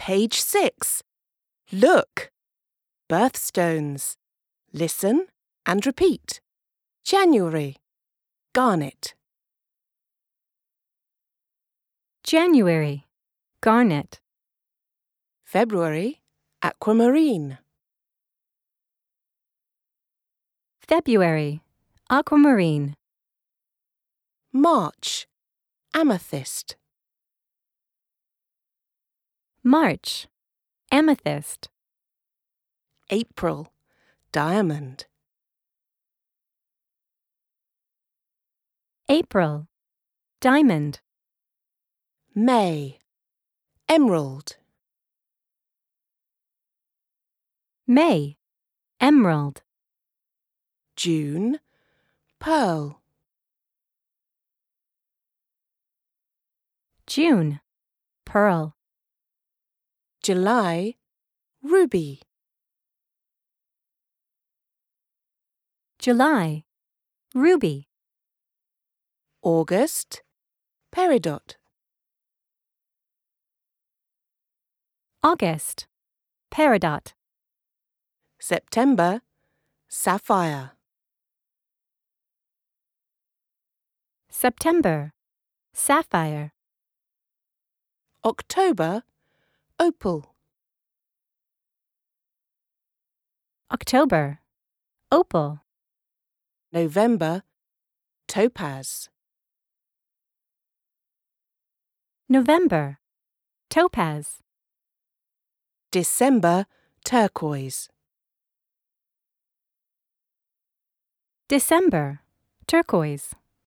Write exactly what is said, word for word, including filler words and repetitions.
Page six. Look. Birthstones. Listen and repeat. January. Garnet. January, garnet. February. Aquamarine. February, aquamarine. March. Amethyst. March, amethyst. April. Diamond. April, diamond. May. Emerald. May, emerald. June. Pearl. June, pearl. July. Ruby. July, ruby. August. Peridot. August, peridot. September. Sapphire. September, sapphire. October. Opal. October, opal. November. Topaz. November, topaz. December. Turquoise. December, turquoise.